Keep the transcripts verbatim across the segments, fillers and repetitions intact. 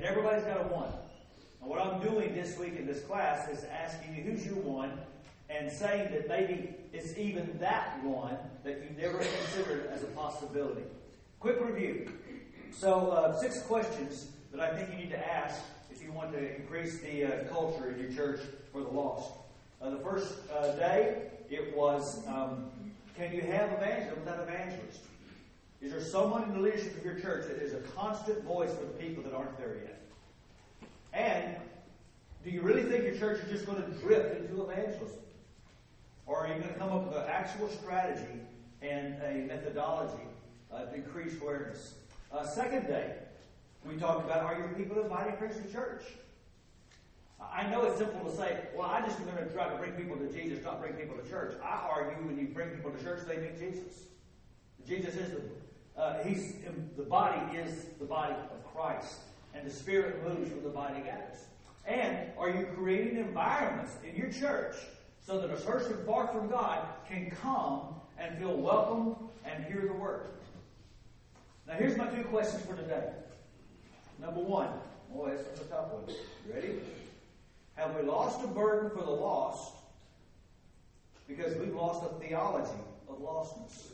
everybody's got a one. And what I'm doing this week in this class is asking you who's your one, and saying that maybe it's even that one that you never considered as a possibility. Quick review. So, uh, six questions that I think you need to ask if you want to increase the uh, culture in your church for the lost. Uh, the first uh, day, it was, um, can you have evangelism without evangelist? Is there someone in the leadership of your church that is a constant voice for the people that aren't there yet? And do you really think your church is just going to drift into evangelism? Or are you going to come up with an actual strategy and a methodology uh, to increase awareness? Uh, second day, we talked about, are your people inviting friends to church? I know it's simple to say, well, I just am going to try to bring people to Jesus, not bring people to church. I argue when you bring people to church, they meet Jesus. Jesus is the, uh, he's, the body is the body of Christ. And the Spirit moves when the body gathers. And are you creating environments in your church so that a person far from God can come and feel welcome and hear the Word? Now here's my two questions for today. Number one. Boy, that's a tough one. You ready? Have we lost a burden for the lost because we've lost a theology of lostness?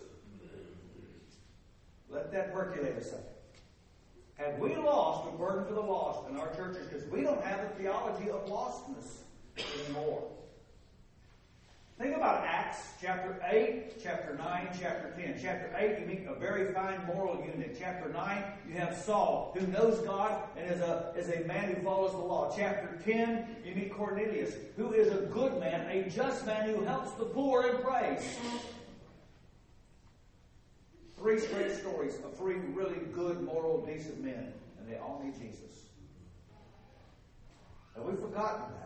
Let that percolate a second. Have we lost a burden for the lost in our churches because we don't have a theology of lostness anymore? Think about Acts chapter eight, chapter nine, chapter ten. Chapter eight, you meet a very fine moral unit. Chapter nine, you have Saul, who knows God and is a, is a man who follows the law. Chapter ten, you meet Cornelius, who is a good man, a just man who helps the poor and prays. Three straight stories of three really good, moral, decent men, and they all need Jesus. Have we forgotten that?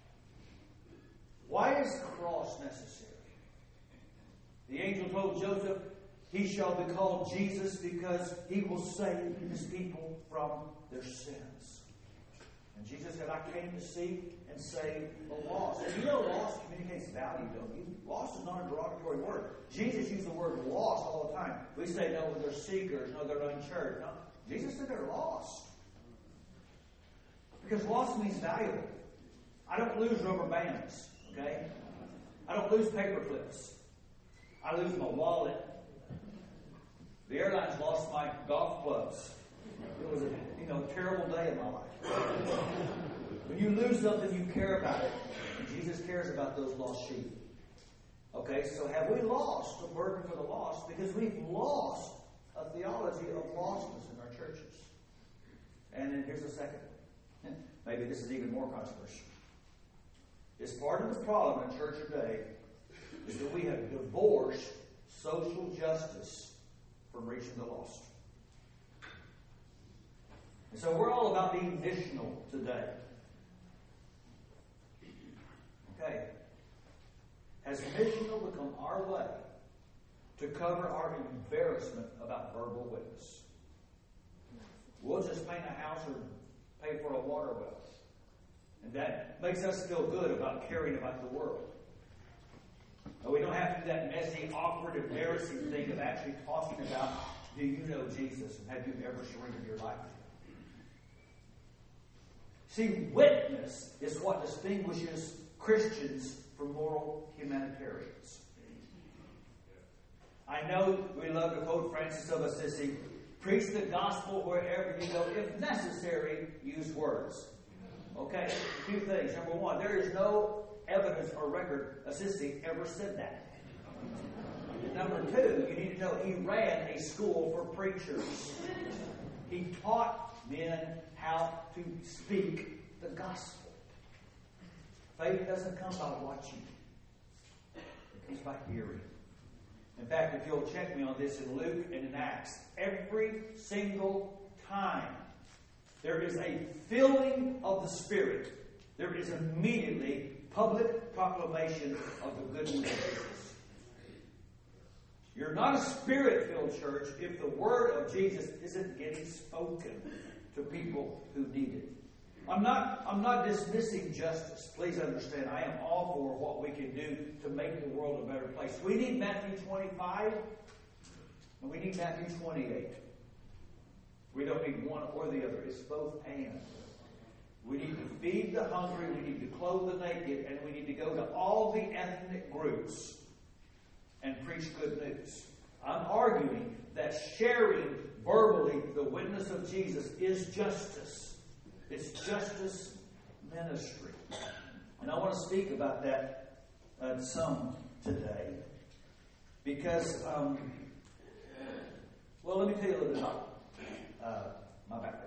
Why is the cross necessary? The angel told Joseph, he shall be called Jesus because he will save his people from their sins. And Jesus said, I came to seek and save the lost. And you know lost communicates value, don't you? Lost is not a derogatory word. Jesus used the word lost all the time. We say, no, they're seekers, no, they're unchurched. No, Jesus said they're lost. Because lost means valuable. I don't lose rubber bands, okay? I don't lose paper clips. I lose my wallet. The airlines lost my golf clubs. It was a you know terrible day in my life. When you lose something, you care about it. And Jesus cares about those lost sheep. Okay, so have we lost a burden for the lost? Because we've lost a theology of lostness in our churches. And then here's the second. Maybe this is even more controversial. It's part of the problem in church today is that we have divorced social justice from reaching the lost. And so we're all about being missional today. Okay. Has missional become our way to cover our embarrassment about verbal witness? We'll just paint a house or pay for a water well. And that makes us feel good about caring about the world. But we don't have to do that messy, awkward, embarrassing thing of actually talking about, do you know Jesus and have you ever surrendered your life to Him? See, witness is what distinguishes Christians from moral humanitarians. I know we love to quote Francis of Assisi, preach the gospel wherever you go. If necessary, use words. Okay, two things. Number one, there is no evidence or record Assisi ever said that. Number two, you need to know he ran a school for preachers. He taught men how to speak the gospel. Faith doesn't come by watching. It comes by hearing. In fact, if you'll check me on this in Luke and in Acts, every single time there is a filling of the Spirit, there is immediately public proclamation of the good news of Jesus. You're not a Spirit-filled church if the word of Jesus isn't getting spoken to people who need it. I'm not, I'm not dismissing justice. Please understand, I am all for what we can do to make the world a better place. We need Matthew twenty-five, and we need Matthew twenty-eight. We don't need one or the other. It's both and. We need to feed the hungry, we need to clothe the naked, and we need to go to all the ethnic groups and preach good news. I'm arguing that sharing verbally the witness of Jesus is justice. It's justice ministry. And I want to speak about that uh, some today. Because, um, well, let me tell you a little bit about uh, my background.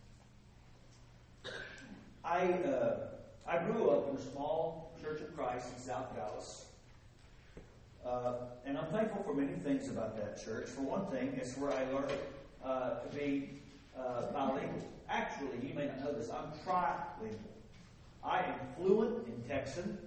I uh, I grew up in a small Church of Christ in South Dallas. Uh, and I'm thankful for many things about that church. For one thing, it's where I learned uh, to be uh, bilingual. Actually, you may not know this, I'm trilingual. I am fluent in Texan,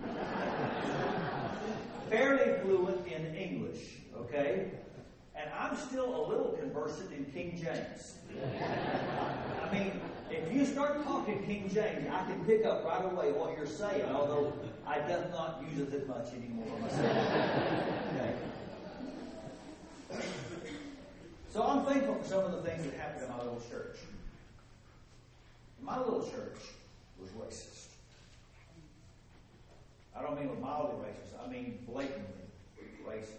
fairly fluent in English, okay? And I'm still a little conversant in King James. I mean, if you start talking King James, I can pick up right away what you're saying, although I do not use it that much anymore myself. Okay. So I'm thankful for some of the things that happened in my little church. My little church was racist. I don't mean mildly racist. I mean blatantly racist.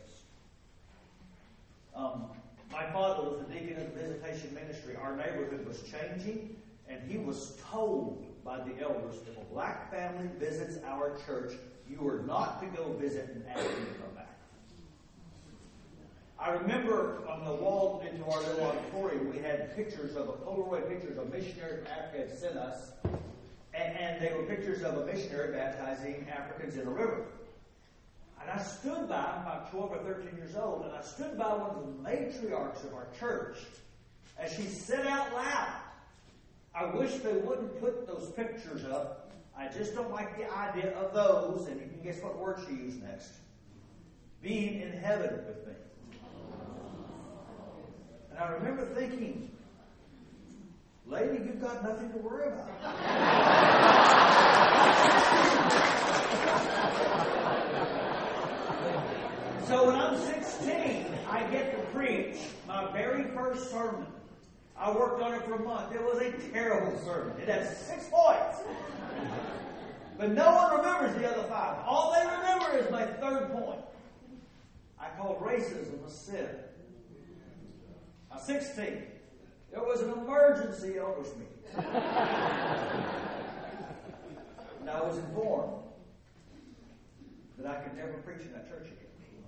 Um, my father was the deacon of the visitation ministry. Our neighborhood was changing, and he was told by the elders, if a black family visits our church, you are not to go visit and ask them to come back. I remember on the wall into our little auditorium, we had pictures of a Polaroid pictures of missionaries Africa had sent us, and, and they were pictures of a missionary baptizing Africans in a river. And I stood by, I'm about twelve or thirteen years old, and I stood by one of the matriarchs of our church as she said out loud, I wish they wouldn't put those pictures up. I just don't like the idea of those, and you can guess what word she used next. Being in heaven with me. And I remember thinking, lady, you've got nothing to worry about. So when I'm sixteen, I get to preach my very first sermon. I worked on it for a month. It was a terrible sermon. It had six points. But no one remembers the other five. All they remember is my third point. I called racism a sin. I'm sixteen. There was an emergency elders meeting. And I was informed that I could never preach in that church again.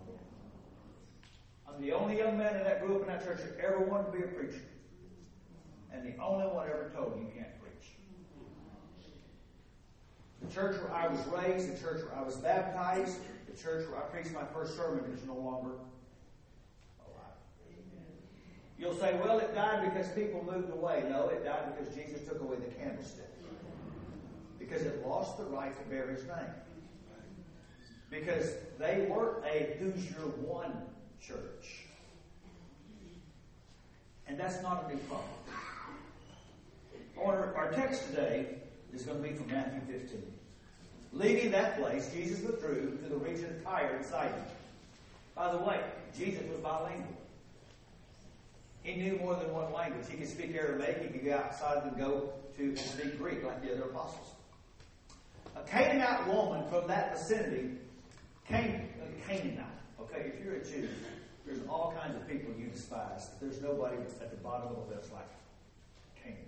I'm the only young man in that group in that church that ever wanted to be a preacher. And the only one ever told me you can't preach. The church where I was raised, the church where I was baptized, the church where I preached my first sermon is no longer alive. You'll say, well, it died because people moved away. No, it died because Jesus took away the candlestick. Because it lost the right to bear his name. Because they were a who's your one church. And that's not a new problem. Our, our text today is going to be from Matthew fifteen. Leaving that place, Jesus withdrew to the region of Tyre and Sidon. By the way, Jesus was bilingual. He knew more than one language. He could speak Aramaic, he could go outside and go to speak Greek like the other apostles. A Canaanite woman from that vicinity, Can, Canaanite. Okay, if you're a Jew, there's all kinds of people you despise. There's nobody at the bottom of the list like Canaanite.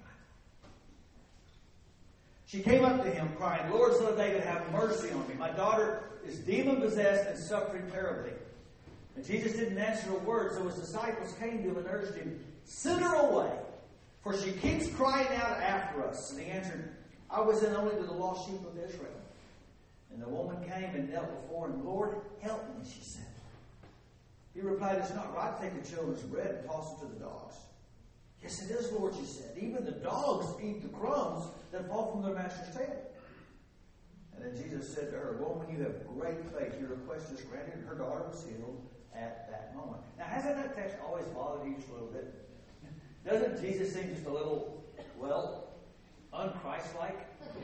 She came up to him crying, Lord, Son of David, have mercy on me. My daughter is demon-possessed and suffering terribly. And Jesus didn't answer a word, so his disciples came to him and urged him, send her away, for she keeps crying out after us. And he answered, I was sent only to the lost sheep of Israel. And the woman came and knelt before him. Lord, help me, she said. He replied, it's not right to take the children's bread and toss it to the dogs. Yes, it is, Lord, she said. Even the dogs eat the crumbs that fall from their master's table. And then Jesus said to her, woman, you have great faith. Your request is granted. Her daughter was healed at that moment. Now, hasn't that text always bothered you just a little bit? Doesn't Jesus seem just a little, well, un-Christ-like?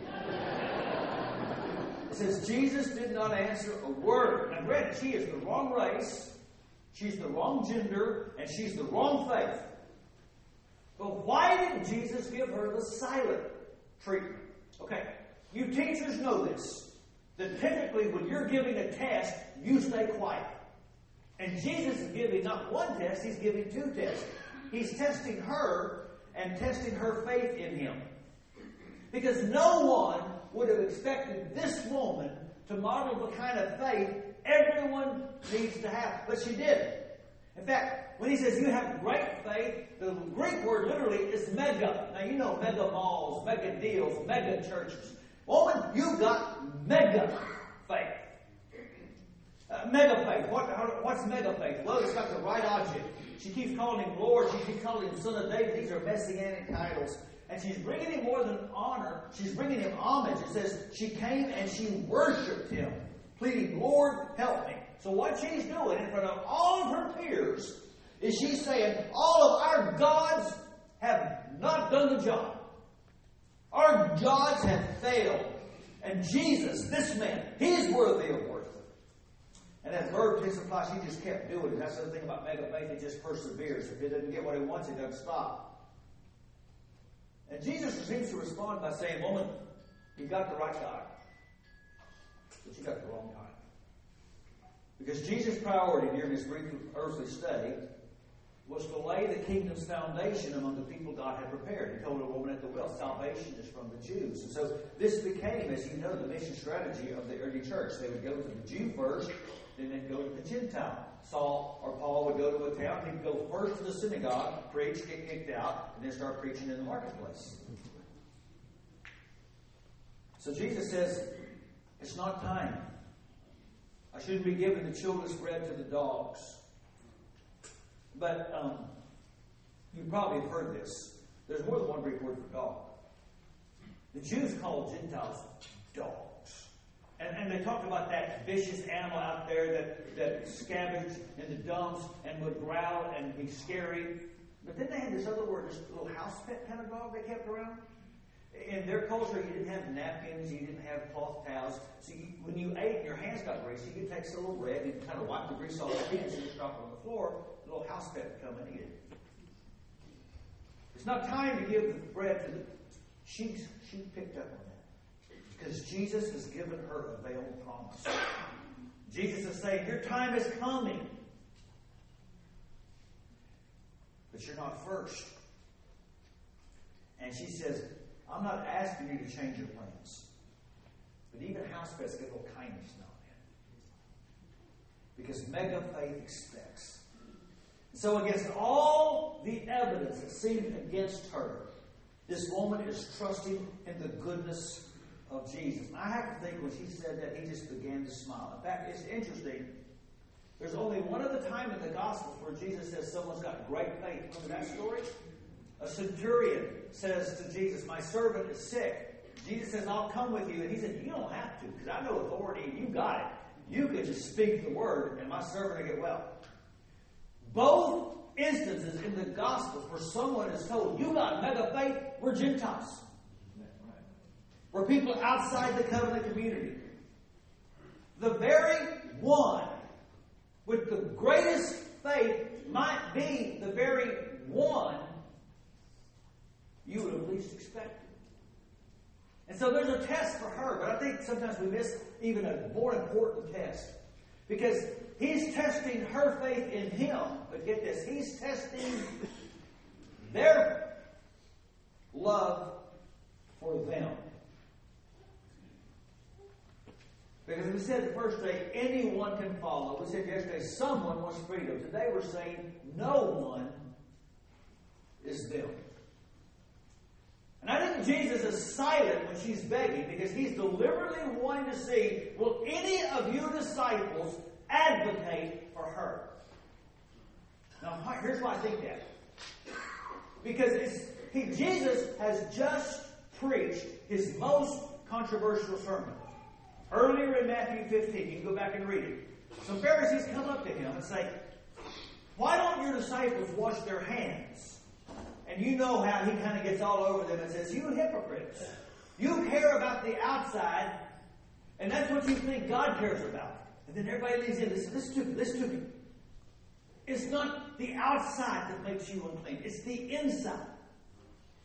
It says, Jesus did not answer a word. Now, granted, she is the wrong race, she's the wrong gender, and she's the wrong faith. But why did Jesus give her the silent treatment? Okay, you teachers know this, that typically when you're giving a test, you stay quiet. And Jesus is giving not one test, He's giving two tests. He's testing her and testing her faith in Him. Because no one would have expected this woman to model the kind of faith everyone needs to have. But she did. In fact, when He says you have great faith, the Greek word literally is mega. Now you know mega malls, mega deals, mega churches. Woman, you got mega faith. Uh, mega faith. What, what's mega faith? Well, it's got the right object. She keeps calling Him Lord. She keeps calling Him Son of David. These are messianic titles. And she's bringing Him more than honor. She's bringing Him homage. It says she came and she worshipped Him, pleading, Lord, help me. So what she's doing in front of all of her peers is she's saying, all of our gods have not done the job. Our gods have failed. And Jesus, this man, He's worthy of worship. And that verb to supply, she just kept doing it. That's the thing about mega faith, it just perseveres. If it doesn't get what it wants, it doesn't stop. And Jesus seems to respond by saying, woman, you got the right guy, but you got the wrong guy. Because Jesus' priority during His brief earthly stay was to lay the kingdom's foundation among the people God had prepared. He told a woman at the well, salvation is from the Jews. And so this became, as you know, the mission strategy of the early church. They would go to the Jew first, then they'd go to the Gentile. Saul or Paul would go to a town. He'd go first to the synagogue, preach, get kicked out, and then start preaching in the marketplace. So Jesus says, it's not time. I shouldn't be giving the children's bread to the dogs. But um, you probably have heard this. There's more than one Greek word for dog. The Jews called Gentiles dogs. And, and they talked about that vicious animal out there that, that scavenged in the dumps and would growl and be scary. But then they had this other word, this little house pet kind of dog they kept around. In their culture, you didn't have napkins, you didn't have cloth towels. So you, when you ate and your hands got greasy, you could take a little rag and kind of wipe the grease off your hands and just drop it on the floor. The little house pet would come and eat it. It's not time to give the bread to the... She's, she picked up on that. Because Jesus has given her a veiled promise. Jesus is saying, your time is coming. But you're not first. And she says, I'm not asking you to change your plans. But even house pets get a little kindness now and then. Because mega faith expects. So against all the evidence that seemed against her, this woman is trusting in the goodness of Jesus. I have to think when she said that, he just began to smile. In fact, it's interesting. There's only one other time in the Gospels where Jesus says someone's got great faith. Remember that story? A centurion says to Jesus, my servant is sick. Jesus says, I'll come with you. And he said, you don't have to, because I know authority and you got it. You could just speak the word and my servant will get well. Both instances in the Gospels where someone is told, you got mega faith, we're Gentiles. We're people outside the covenant community. The very one with the greatest faith might be the very one you would have least expected. And so there's a test for her, but I think sometimes we miss even a more important test. Because He's testing her faith in Him. But get this, He's testing their love for them. Because we said the first day, anyone can follow. We said yesterday, someone wants freedom. Today we're saying, no one is them. And I think Jesus is silent when she's begging because He's deliberately wanting to see, will any of you disciples advocate for her? Now, here's why I think that. Because it's, he, Jesus has just preached His most controversial sermon. Earlier in Matthew fifteen, you can go back and read it. Some Pharisees come up to Him and say, why don't your disciples wash their hands? And you know how He kind of gets all over them and says, you hypocrites. You care about the outside, and that's what you think God cares about. And then everybody leaves in. Listen, listen to me, listen to me. It's not the outside that makes you unclean. It's the inside.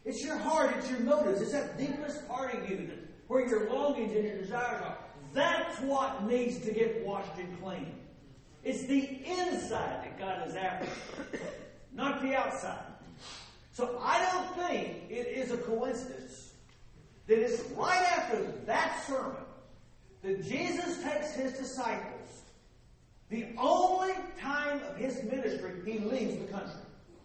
It's your heart, it's your motives, it's that deepest part of you that, where your longings and your desires are. That's what needs to get washed and clean. It's the inside that God is after, not the outside. So I don't think it is a coincidence that it's right after that sermon that Jesus takes his disciples, the only time of his ministry he leaves the country.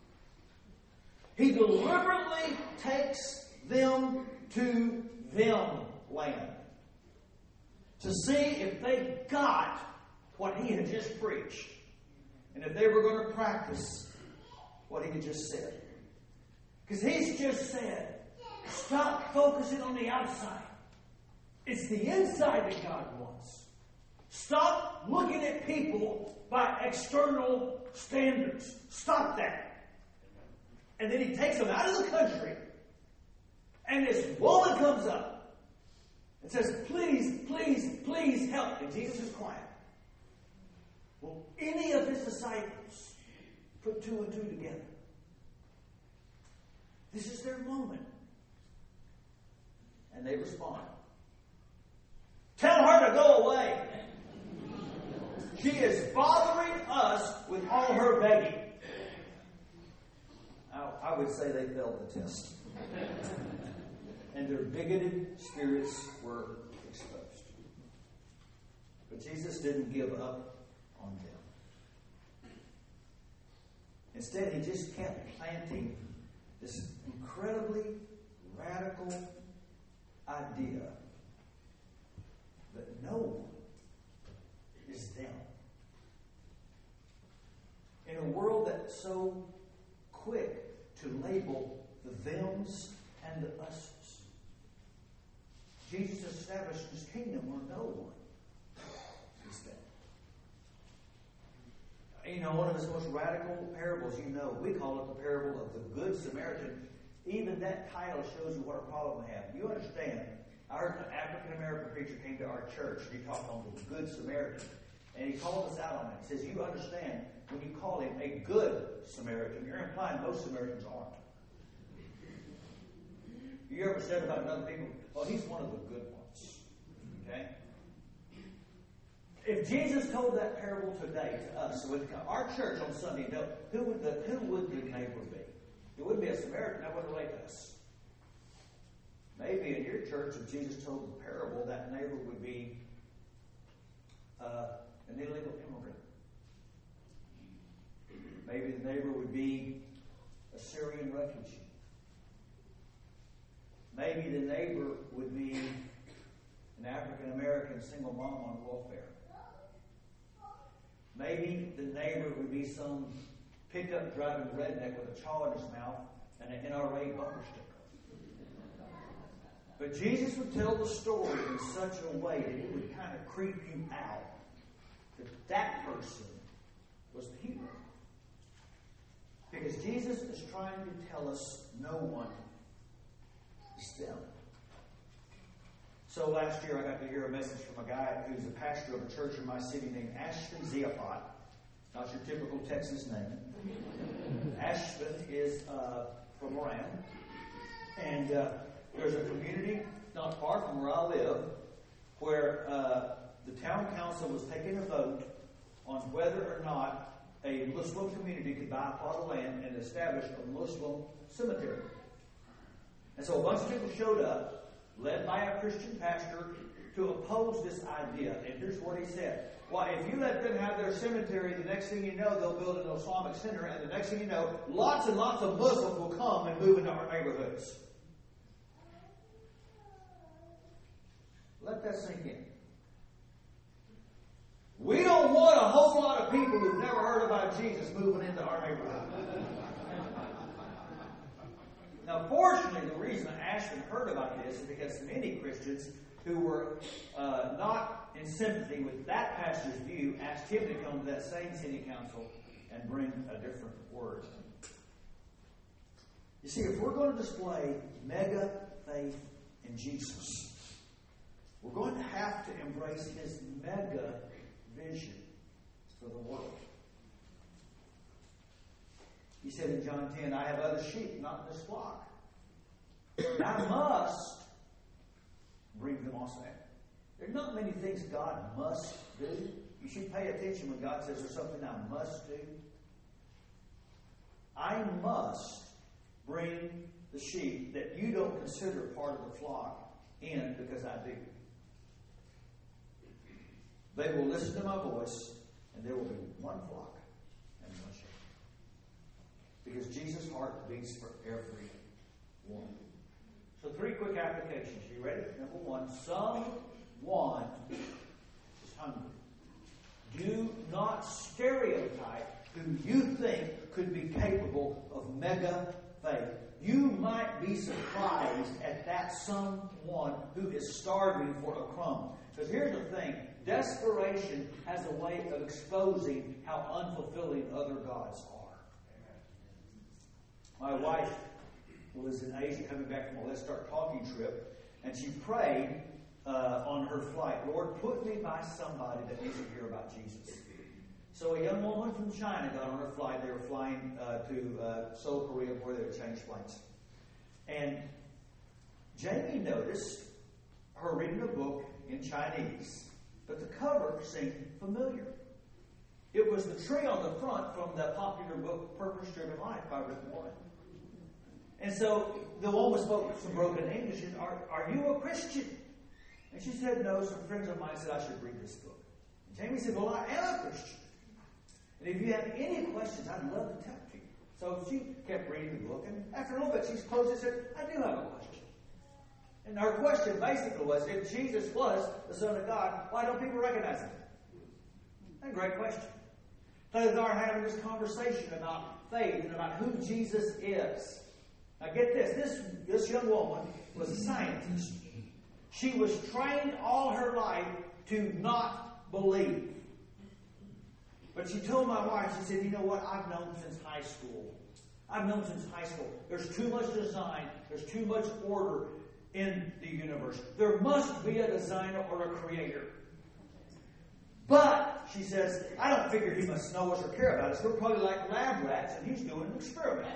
He deliberately takes them to them land to see if they got what he had just preached and if they were going to practice what he had just said. Because he's just said, stop focusing on the outside. It's the inside that God wants. Stop looking at people by external standards. Stop that. And then he takes them out of the country. And this woman comes up and says, please, please, please help. And Jesus is quiet. Will any of his disciples put two and two together? This is their moment. And they respond. Tell her to go away. She is bothering us with all her begging. Now, I would say they failed the test. And their bigoted spirits were exposed. But Jesus didn't give up on them. Instead, he just kept planting this incredibly radical idea that no one is them. In a world that's so quick to label the thems and the us's, Jesus established his kingdom where no one is them. You know, one of his most radical parables, you know, we call it the parable of the Good Samaritan. Even that title shows you what a problem we have. You understand, I heard an African-American preacher came to our church, and he talked on the Good Samaritan. And he called us out on it. He says, you understand, when you call him a good Samaritan, you're implying most Samaritans aren't. You ever said about another people, oh, he's one of the good ones. Okay? If Jesus told that parable today to us, so our church on Sunday, who would the who would the neighbor be? It wouldn't be a Samaritan. That wouldn't relate to us. Maybe in your church, if Jesus told the parable, that neighbor would be uh, an illegal immigrant. Maybe the neighbor would be a Syrian refugee. Maybe the neighbor would be an African-American single mom on welfare. Maybe the neighbor would be some pickup driving redneck with a chaw in his mouth and an N R A bumper sticker. But Jesus would tell the story in such a way that it would kind of creep you out that that person was the hero. Because Jesus is trying to tell us no one is them. So last year I got to hear a message from a guy who's a pastor of a church in my city named Ashton Ziafat. Not your typical Texas name. Ashton is uh, from Moran. And uh, there's a community not far from where I live where uh, the town council was taking a vote on whether or not a Muslim community could buy a plot of land and establish a Muslim cemetery. And so a bunch of people showed up, led by a Christian pastor, to oppose this idea. And here's what he said. Well, if you let them have their cemetery, the next thing you know, they'll build an Islamic center, and the next thing you know, lots and lots of Muslims will come and move into our neighborhoods. Let that sink in. We don't want a whole lot of people who've never heard about Jesus moving into our neighborhood. Now, fortunately, the reason Ashton heard about this is because many Christians who were uh, not in sympathy with that pastor's view asked him to come to that same city council and bring a different word. You see, if we're going to display mega faith in Jesus, we're going to have to embrace his mega vision for the world. He said in John ten, I have other sheep, not this flock. And I must bring them also in. There are not many things God must do. You should pay attention when God says there's something I must do. I must bring the sheep that you don't consider part of the flock in because I do. They will listen to my voice, and there will be one flock and one sheep. Because Jesus' heart beats for every one. So three quick applications. You ready? Number one, someone is hungry. Do not stereotype who you think could be capable of mega faith. You might be surprised at that someone who is starving for a crumb. Because here's the thing. Desperation has a way of exposing how unfulfilling other gods are. My wife was in Asia coming back from a Let's Start Talking trip, and she prayed uh, on her flight, Lord, put me by somebody that needs to hear about Jesus. So a young woman from China got on her flight. They were flying uh, to uh, Seoul, Korea, before they would change flights. And Jamie noticed her reading a book in Chinese, but the cover seemed familiar. It was the tree on the front from the popular book Purpose Driven Life by Rick Warren. And so the woman spoke some broken English. And, are, are you a Christian? And she said, no. Some friends of mine said I should read this book. And Jamie said, well, I am a Christian. And if you have any questions, I'd love to talk to you. So she kept reading the book. And after a little bit, she closed and said, I do have a question. And her question basically was, if Jesus was the Son of God, why don't people recognize him? A great question. They are having this conversation about faith and about who Jesus is. Now get this, this, this young woman was a scientist. She was trained all her life to not believe. But she told my wife, she said, you know what, I've known since high school. I've known since high school. There's too much design. There's too much order in the universe. There must be a designer or a creator. But, she says, I don't figure he must know us or care about us. We're probably like lab rats and he's doing an experiment.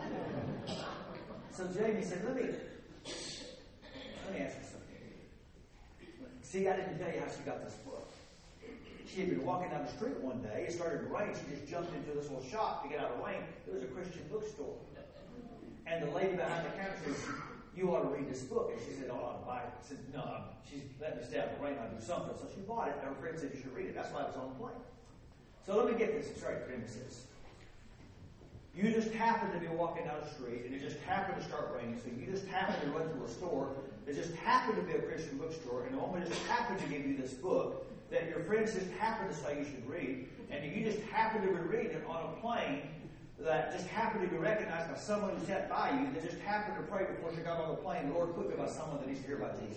So Jamie said, let me, let me ask you something. See, I didn't tell you how she got this book. She had been walking down the street one day. It started to rain. She just jumped into this little shop to get out of the rain. It was a Christian bookstore. And the lady behind the counter said, you ought to read this book. And she said, oh, I ought to buy it. I said, no, she's letting me stay out of the rain. I'll do something. So she bought it, and her friend said, you should read it. That's why it was on the plane. So let me get this straight. Jamie says, you just happened to be walking down the street, and it just happened to start raining, so you just happened to run to a store that just happened to be a Christian bookstore, and the woman just happened to give you this book that your friends just happened to say you should read, and you just happened to be reading it on a plane that just happened to be recognized by someone who sat by you, that just happened to pray before she got on the plane, Lord, put me by someone that needs to hear about Jesus.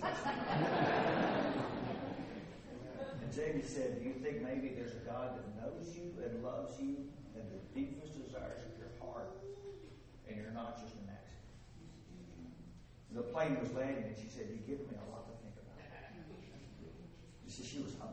And Jamie said, do you think maybe there's a God that knows you and loves you and the deepest desires of your heart, and you're not just an accident? The plane was landing, and she said, you give me a lot to think about. You see, she was hungry.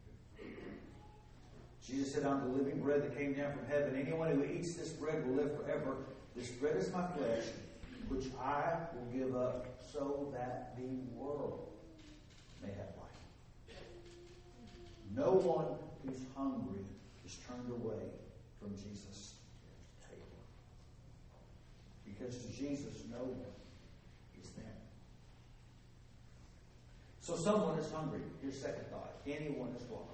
Jesus said, I'm the living bread that came down from heaven. Anyone who eats this bread will live forever. This bread is my flesh, which I will give up so that the world may have life. No one who's hungry is turned away from Jesus' table. Because to Jesus, no one is there. So someone is hungry. Here's second thought. Anyone is welcome.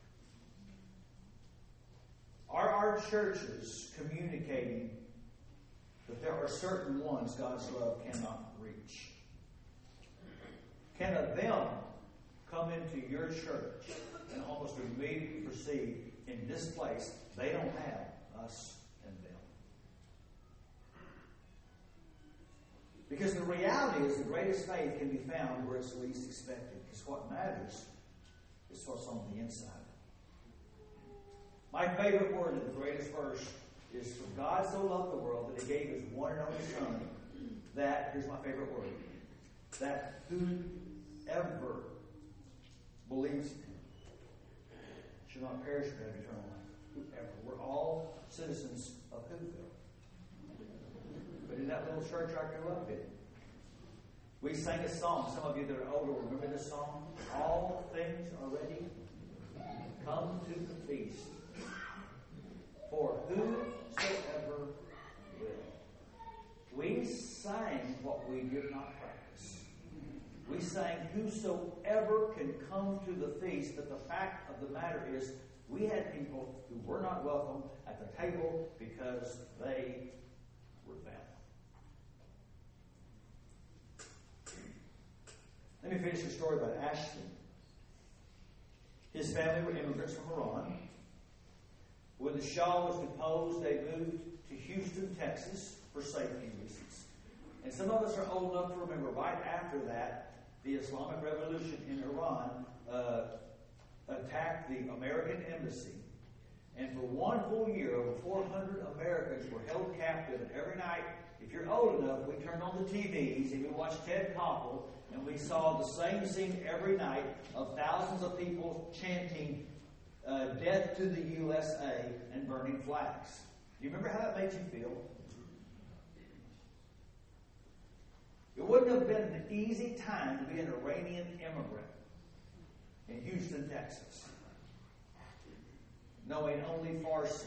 Are our churches communicating that there are certain ones God's love cannot reach? Can a them come into your church and almost immediately perceive in this place they don't have us and them? Because the reality is the greatest faith can be found where it's least expected. Because what matters is what's on the inside. My favorite word in the greatest verse is, for God so loved the world that he gave his one and only Son, that, here's my favorite word, that whoever believes in him should not perish but have eternal life. Whoever. We're all citizens of Whoville. But in that little church I grew up in, We sang a song. Some of you that are older remember this song. All things are ready. Come to the feast. For whosoever will. We sang what we did not practice. We sang whosoever can come to the feast. But the fact of the matter is, we had people who were not welcome at the table because they were family. Let me finish the story about Ashton. His family were immigrants from Iran. When the Shah was deposed, they moved to Houston, Texas for safety reasons. And some of us are old enough to remember right after that, the Islamic Revolution in Iran uh, attacked the American embassy. And for one whole year, over four hundred Americans were held captive. And every night, if you're old enough, we turned on the T Vs and we watched Ted Koppel, and we saw the same scene every night of thousands of people chanting uh, death to the U S A and burning flags. Do you remember how that made you feel? It wouldn't have been an easy time to be an Iranian immigrant in Houston, Texas, knowing only Farsi.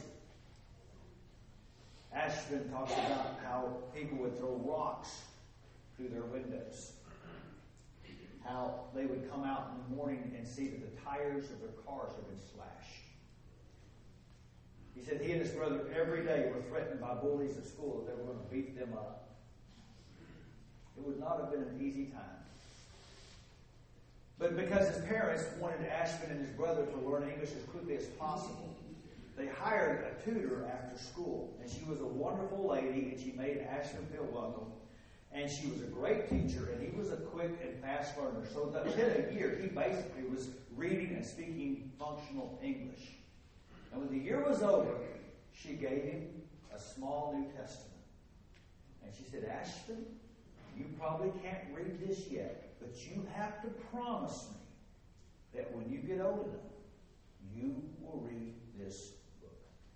Ashton talks about how people would throw rocks through their windows. How they would come out in the morning and see that the tires of their cars had been slashed. He said he and his brother every day were threatened by bullies at school that they were going to beat them up. It would not have been an easy time. But because his parents wanted Ashton and his brother to learn English as quickly as possible, they hired a tutor after school. And she was a wonderful lady, and she made Ashton feel welcome. And she was a great teacher, and he was a quick and fast learner. So that within a year, he basically was reading and speaking functional English. And when the year was over, she gave him a small New Testament. And she said, Ashton, you probably can't read this yet, but you have to promise me that when you get old enough, you will read this book.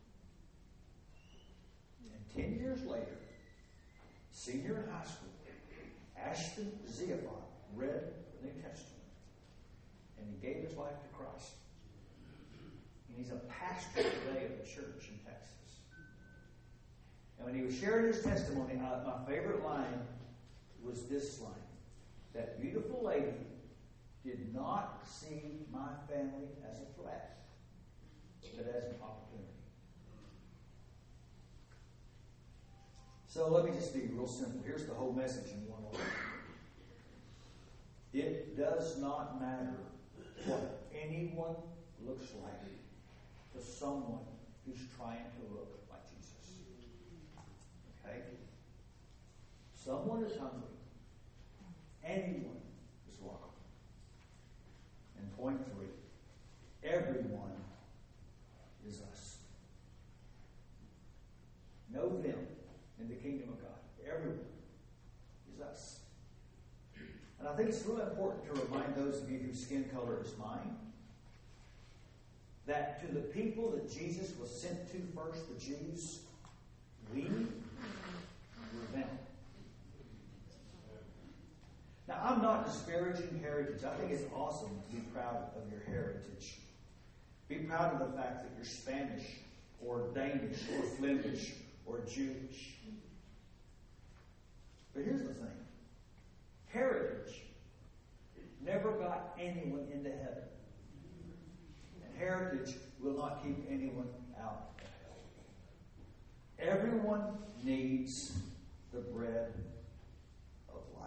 And ten years later, senior in high school, Ashton Ziafat read the New Testament, and he gave his life to Christ. And he's a pastor today of a church in Texas. And when he was sharing his testimony, uh, my favorite line was this line. That beautiful lady did not see my family as a threat, but as an opportunity. So let me just be real simple. Here's the whole message in one word. It does not matter what anyone looks like to someone who's trying to look like Jesus. Okay? Someone is hungry. Anyone is welcome. And point three, everyone is us. Know them in the kingdom of God. Everyone is us. And I think it's really important to remind those of you whose skin color is mine that to the people that Jesus was sent to first, the Jews, we were them. Now, I'm not disparaging heritage. I think it's awesome to be proud of your heritage. Be proud of the fact that you're Spanish or Danish or Flemish or Jewish. But here's the thing. Heritage never got anyone into heaven. And heritage will not keep anyone out of hell. Everyone needs the bread of life.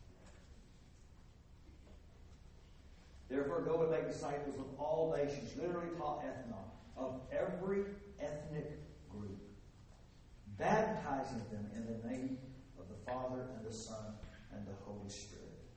Therefore, go and make disciples of all nations, literally taught ethnon, of every ethnic group, baptizing them in the name of the Father and the Son and the Holy Spirit.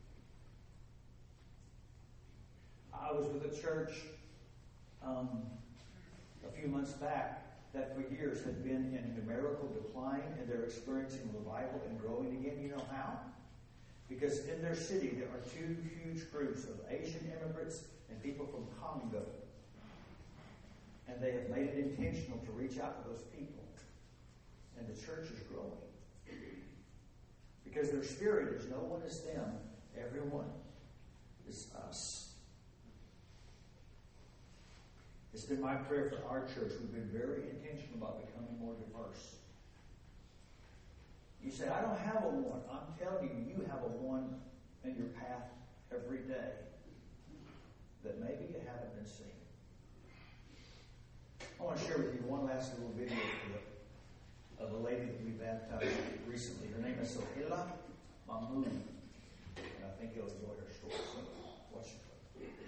I was with a church um, a few months back that for years had been in numerical decline, and they're experiencing revival and growing again. You know how? Because in their city there are two huge groups of Asian immigrants and people from Congo. And they have made it intentional to reach out to those people. And the church is growing. Because their spirit is no one is them, everyone is us. It's been my prayer for our church. We've been very intentional about becoming more diverse. You say, I don't have a one. I'm telling you, you have a one in your path every day that maybe you haven't been seeing. I want to share with you one last little video clip of a lady that we baptized recently. Her name is Sohaila Mahmoud. And I think you'll enjoy her story. So watch the clip.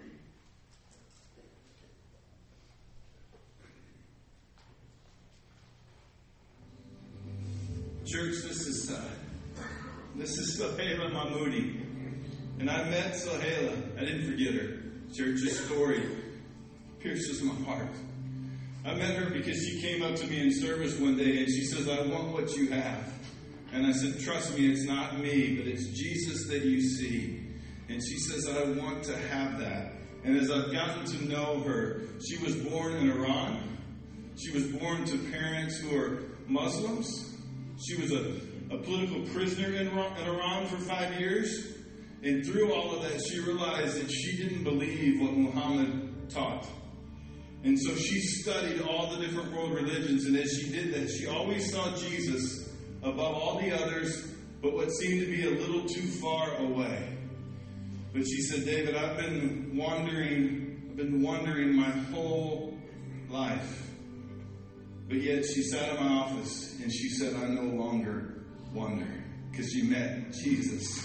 Church, this is uh, this is Sohaila Mahmoudi. And I met Sohaila. I didn't forget her. Church's story pierces my heart. I met her because she came up to me in service one day and she says, I want what you have. And I said, trust me, it's not me, but it's Jesus that you see. And she says, I want to have that. And as I've gotten to know her, she was born in Iran. She was born to parents who are Muslims. She was a, a political prisoner in Iran for five years. And through all of that, she realized that she didn't believe what Muhammad taught. And so she studied all the different world religions. And as she did that, she always saw Jesus above all the others, but what seemed to be a little too far away. But she said, David, I've been wandering, I've been wandering my whole life. But yet she sat in my office and she said, I no longer wander, because she met Jesus.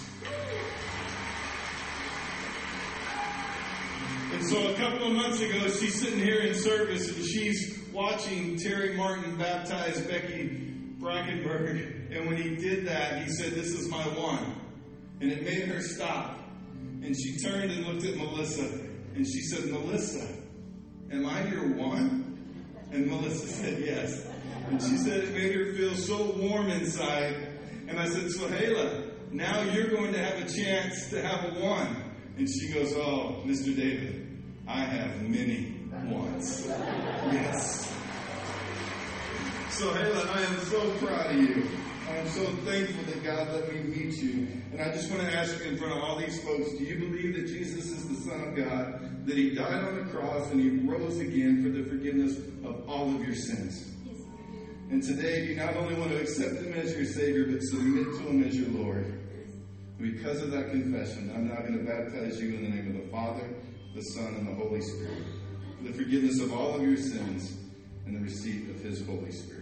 And so a couple of months ago, she's sitting here in service and she's watching Terry Martin baptize Becky Brackenberg. And when he did that, he said, this is my one. And it made her stop. And she turned and looked at Melissa. And she said, Melissa, am I your one? And Melissa said, yes. And she said it made her feel so warm inside. And I said, Sohaila, now you're going to have a chance to have a one. And she goes, oh, Mister David, I have many wants. Yes. Sohaila, I am so proud of you. I am so thankful that God let me meet you. And I just want to ask you in front of all these folks, do you believe that Jesus is the Son of God, that he died on the cross and he rose again for the forgiveness of all of your sins? Yes. And today you not only want to accept him as your Savior, but submit to him as your Lord. And because of that confession, I'm now going to baptize you in the name of the Father, the Son, and the Holy Spirit, for the forgiveness of all of your sins and the receipt of his Holy Spirit.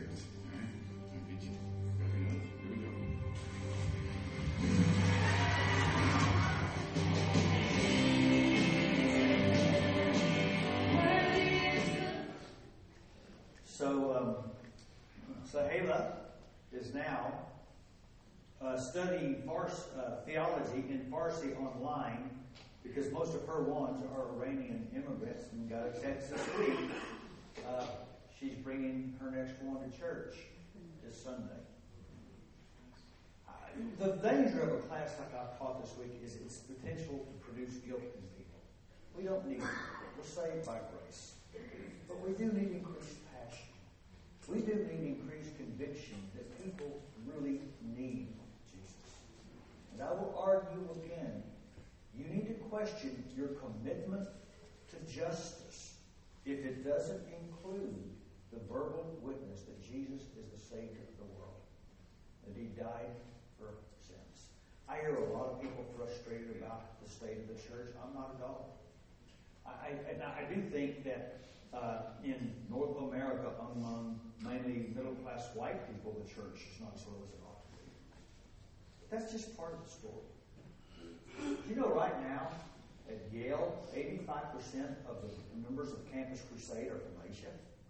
So, um, Sohaila is now uh, studying Fars, uh, theology in Farsi online because most of her ones are Iranian immigrants and got a text this week. Uh, she's bringing her next one to church this Sunday. Uh, the danger of a class like I taught this week is its potential to produce guilt in people. We don't need it. We're saved by grace. But we do need increased passion. We do need increased conviction that people really need Jesus. And I will argue again, you need to question your commitment to justice if it doesn't include the verbal witness that Jesus is the Savior of the world, that he died for sins. I hear a lot of people frustrated about the state of the church. I'm not at all. I, I, I do think that uh, in North America, among mainly middle-class white people, the church is not as well as it ought to be. But that's just part of the story. You know, right now, at Yale, eighty-five percent of the members of Campus Crusade are from Asia.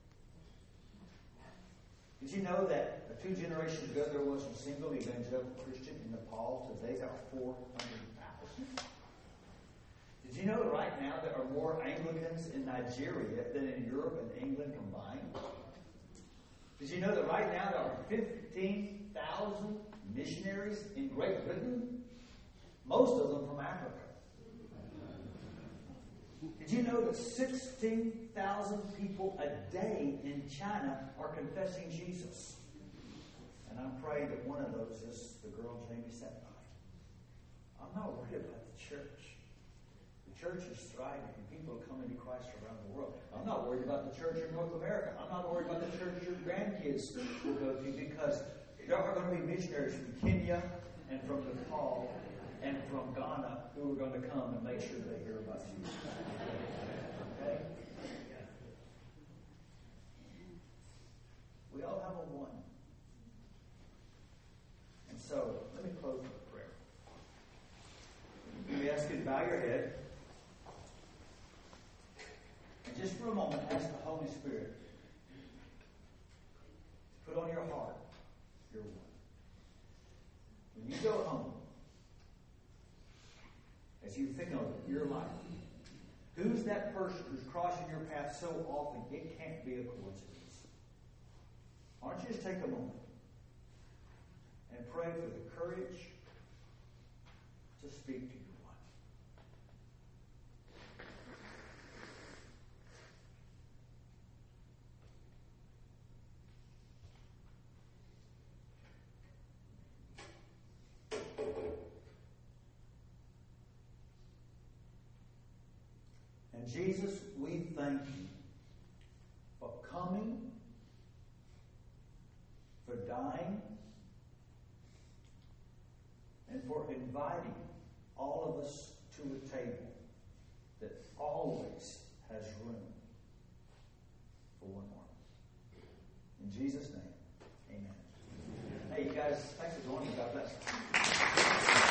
Did you know that two generations ago there was a single evangelical Christian in Nepal? Today there are four hundred thousand. Did you know that right now there are more Anglicans in Nigeria than in Europe and England combined? Did you know that right now there are fifteen thousand missionaries in Great Britain? Most of them from Africa. Did you know that sixteen thousand people a day in China are confessing Jesus? And I'm praying that one of those is the girl Jamie sat by. I'm not worried about the church. The church is thriving and people are coming to Christ around the world. I'm not worried about the church in North America. I'm not worried about the church your grandkids will go to, because there are going to be missionaries from Kenya and from Nepal and from Ghana who are going to come and make sure they hear about Jesus. Okay? We all have a one. And so, let me close with a prayer. Let me ask you to bow your head. And just for a moment, ask the Holy Spirit to put on your heart your one. When you go home, as you think of your life, who's that person who's crossing your path so often it can't be a coincidence? Why don't you just take a moment and pray for the courage to speak to your one? And Jesus, we thank you for coming, for dying, and for inviting all of us to a table that always has room for one more. In Jesus' name, amen. Hey, you guys, thanks for joining me. God bless.